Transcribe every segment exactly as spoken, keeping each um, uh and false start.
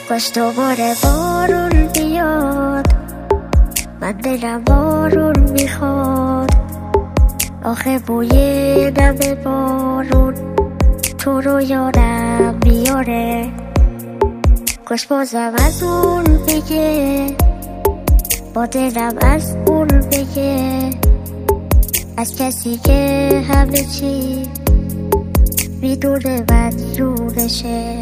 کاش دوباره بارون بیاد، من دلم بارون میخواد. آخه بوی نم بارون تو رو یادم میاره. کاش بازم از اون بگه، با دلم از اون بگه، از کسی که همه چی میدونه مدیونشه.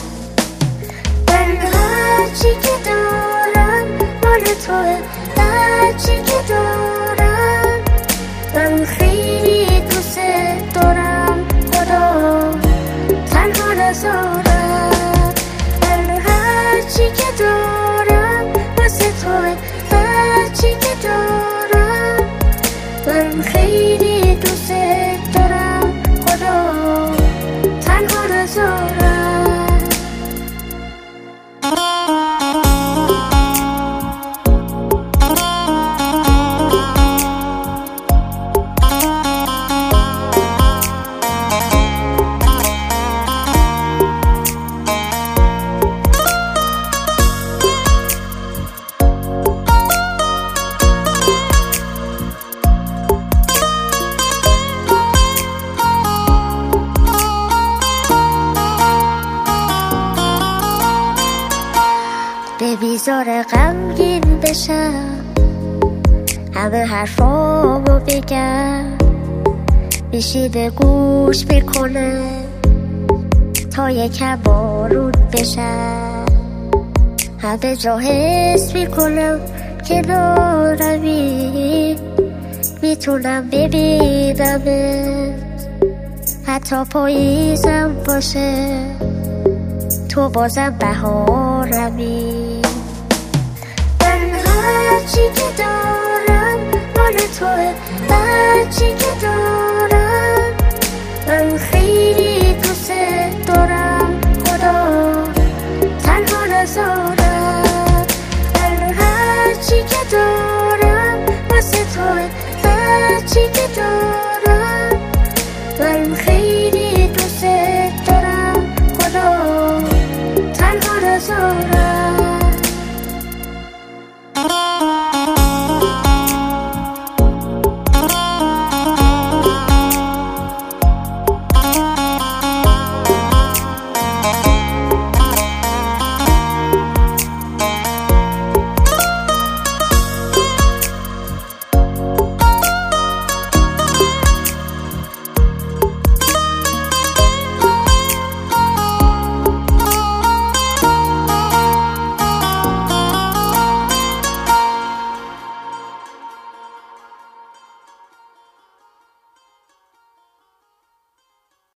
من هرچی که دارم مال توه، هرچی که دارم من خیلی دوست دارم. خدا تنها نذارم. من هرچی که دارم واسه توه، هرچی که دارم من خیلی دوست دارم. خدا تنها نذارم. نمیذاره غمگین بشم، همه حرفامو بگم، میشینه گوش میکنه تا یکم بارون بشم. همه جا حس میکنم که نارمی، میتونم ببینمت حتی پاییزم باشه، تو بازم بهارمی. من هرچی که دارم مال توه، هرچی که دارم